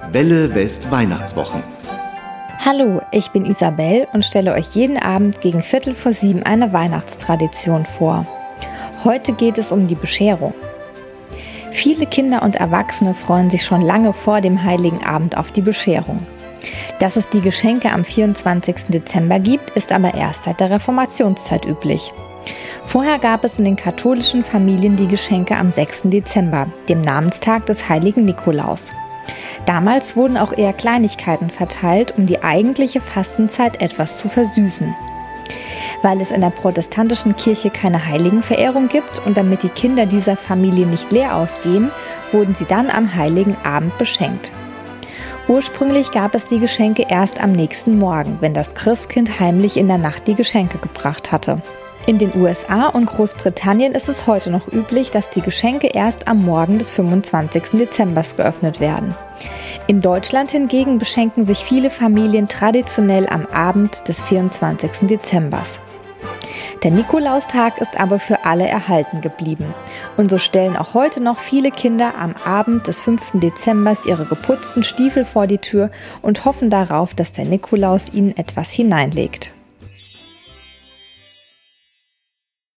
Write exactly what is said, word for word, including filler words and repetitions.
Welle West Weihnachtswochen. Hallo, ich bin Isabel und stelle euch jeden Abend gegen Viertel vor sieben eine Weihnachtstradition vor. Heute geht es um die Bescherung. Viele Kinder und Erwachsene freuen sich schon lange vor dem Heiligen Abend auf die Bescherung. Dass es die Geschenke am vierundzwanzigsten Dezember gibt, ist aber erst seit der Reformationszeit üblich. Vorher gab es in den katholischen Familien die Geschenke am sechsten Dezember, dem Namenstag des heiligen Nikolaus. Damals wurden auch eher Kleinigkeiten verteilt, um die eigentliche Fastenzeit etwas zu versüßen. Weil es in der protestantischen Kirche keine Heiligenverehrung gibt und damit die Kinder dieser Familie nicht leer ausgehen, wurden sie dann am Heiligen Abend beschenkt. Ursprünglich gab es die Geschenke erst am nächsten Morgen, wenn das Christkind heimlich in der Nacht die Geschenke gebracht hatte. In den U S A und Großbritannien ist es heute noch üblich, dass die Geschenke erst am Morgen des fünfundzwanzigsten Dezember geöffnet werden. In Deutschland hingegen beschenken sich viele Familien traditionell am Abend des vierundzwanzigsten Dezember. Der Nikolaustag ist aber für alle erhalten geblieben. Und so stellen auch heute noch viele Kinder am Abend des fünften Dezember ihre geputzten Stiefel vor die Tür und hoffen darauf, dass der Nikolaus ihnen etwas hineinlegt.